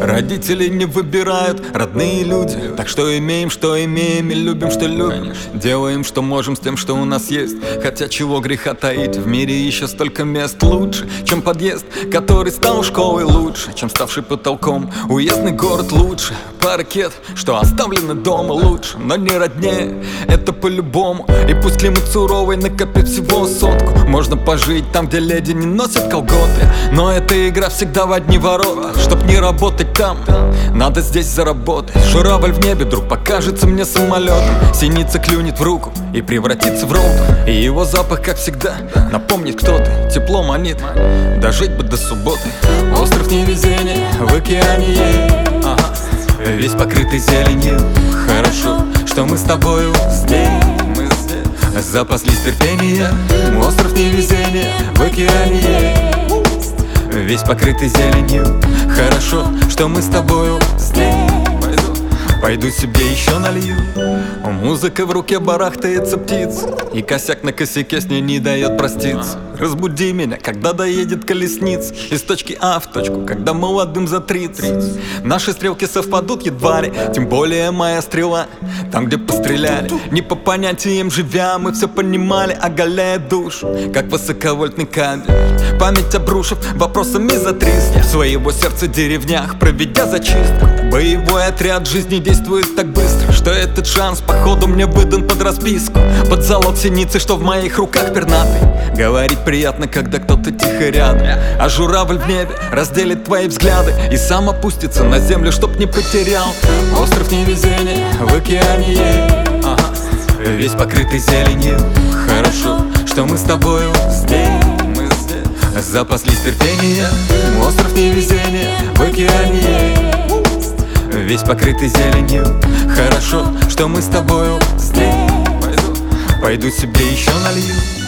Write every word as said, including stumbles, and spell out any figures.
Родители не выбирают, родные люди. Так что имеем, что имеем, и любим, что любим. Делаем, что можем с тем, что у нас есть. Хотя чего греха таить, в мире еще столько мест лучше, чем подъезд, который стал школой, лучше, чем ставший потолком уездный город, лучше паркет, что оставлены дома, лучше, но не роднее, это по-любому. И пусть климат суровый, накопив всего сотку, можно пожить там, где леди не носят колготы. Но эта игра всегда в одни ворота. Чтоб не работать там, надо здесь заработать. Журавль в небе вдруг покажется мне самолетом. Синица клюнет в руку и превратится в роуту. И его запах, как всегда, напомнит, кто ты. Тепло манит, дожить бы до субботы. Остров невезения в океане, ага, весь покрытый зеленью. Хорошо, что мы с тобою здесь. Запаслись терпения. Остров невезения в океане, весь покрытый зеленью. Хорошо, что мы с тобою здесь. Пойду, пойду себе еще налью. Музыка в руке, барахтается птица, и косяк на косяке с ней не дает проститься. Разбуди меня, когда доедет колесница из точки А в точку, когда молодым за тридцать. Наши стрелки совпадут едва ли, тем более моя стрела там, где постреляли. Не по понятиям живя, мы все понимали, оголяя душу, как высоковольтный кабель. Память обрушив вопросами за триста, в своего сердца деревнях проведя зачистку. Боевой отряд жизни действует так быстро, что этот шанс походу мне выдан под расписку. Под залог синицы, что в моих руках пернатый. Говорить приятно, когда кто-то тихо рядом. А журавль в небе разделит твои взгляды и сам опустится на землю, чтоб не потерял. Остров невезения в океане, ага, весь покрытый зеленью. Хорошо, что мы с тобою здесь. Запаслись терпения. Остров невезения в океане, весь покрытый зеленью. Хорошо, что мы с тобою здесь. Пойду, пойду себе еще налью.